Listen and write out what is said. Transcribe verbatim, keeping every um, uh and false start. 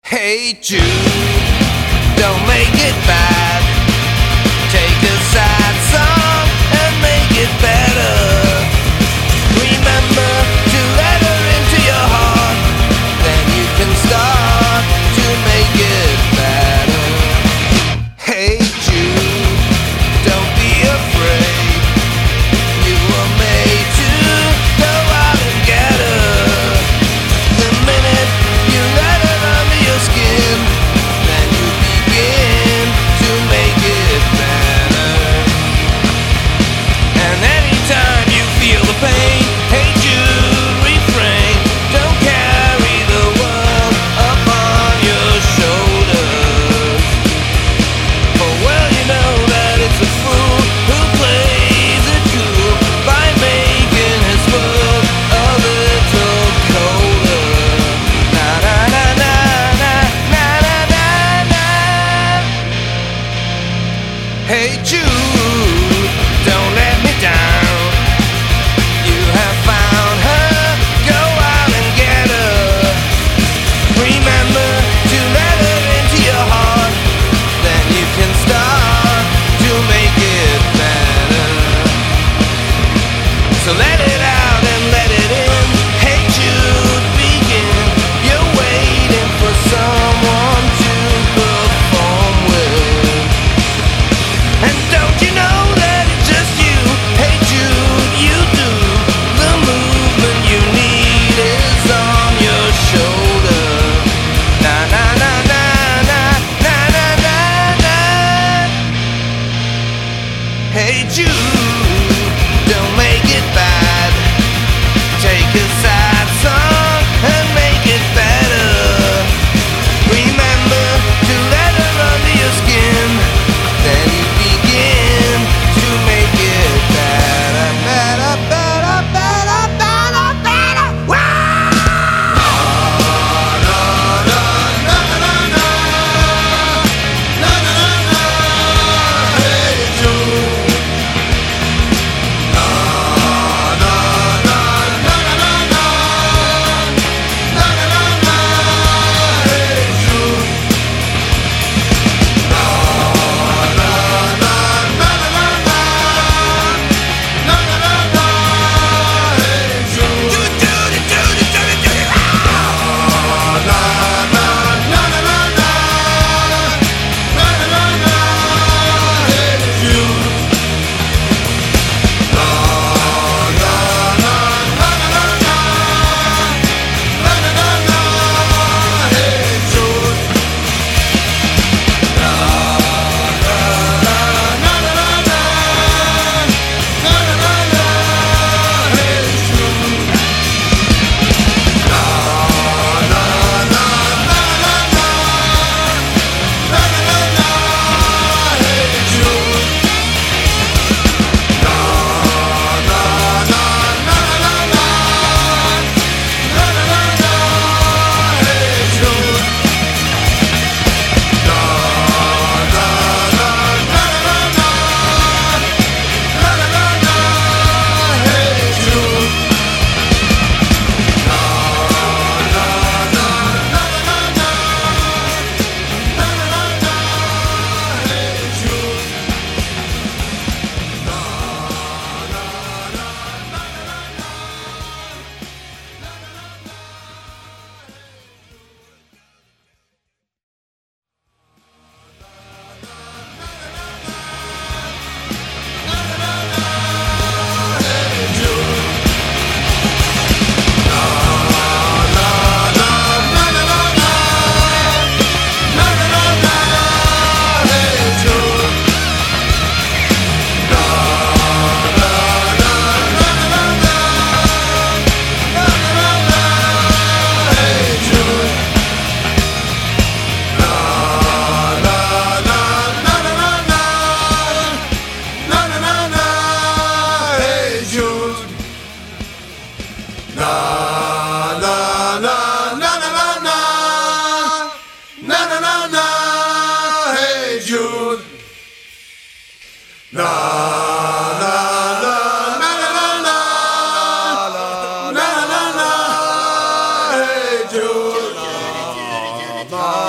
Hey Jude, don't make it bad. Take a sad song and make it better. Remember to let her into your heart, then you can start to make it better. Hey Jude, don't be afraid. You were made to go out and get her. The minute you let her under your skin, then you begin to make it better. And anytime you feel the pain, hey Jude, refrain. Don't carry the world upon your shoulders. For well you know that it's a fool who plays it cool by making his world a little colder. Na na na na na na na na na. Hey Jude, don't let me down. You have found her, go out and get her. Remember to let her into your heart, then you can start to make it better. So let it out and let it in. Hey Jude, begin. You're waiting for someone to perform with. And don't you know that it's just you? Hey Jude, you do. The movement you need is on your shoulder. Mama.